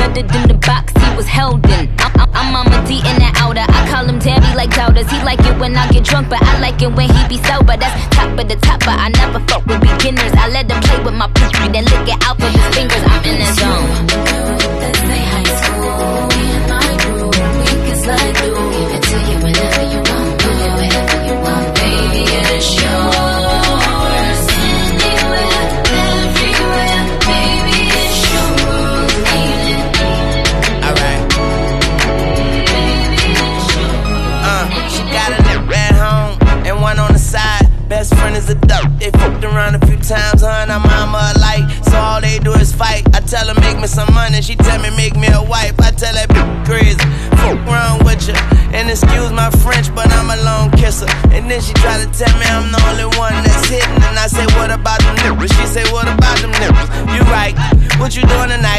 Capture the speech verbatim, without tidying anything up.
colder than the box he was held in. I'm, I'm, I'm Mama D in that outer. I call him Daddy like doubters. He like it when I get drunk, but I like it when he be sober. That's top of the top, but I never fuck with beginners. I let them play with my pussy, then lick it out with his fingers. I'm in that zone. Let's say high school, me and my crew, we can slide through. Give it to you whenever you want, do it whenever you want, baby. It's yours, anywhere, everywhere, baby. It's your world, ain't it? Alright. Baby, it's your world. Uh, she got a nip at home and one on the side. Best friend is a duck. They fucked around a few times, her and her mama alike. So all they do is fight. I tell her make me some money, she tell me make me a wife. I tell that bitch crazy, fuck around with you. And excuse my French, but I'm a lone kisser. And then she try to tell me I'm the only one that's hitting. And I say, what about them nipples? She say, what about them nipples? You right, what you doing tonight?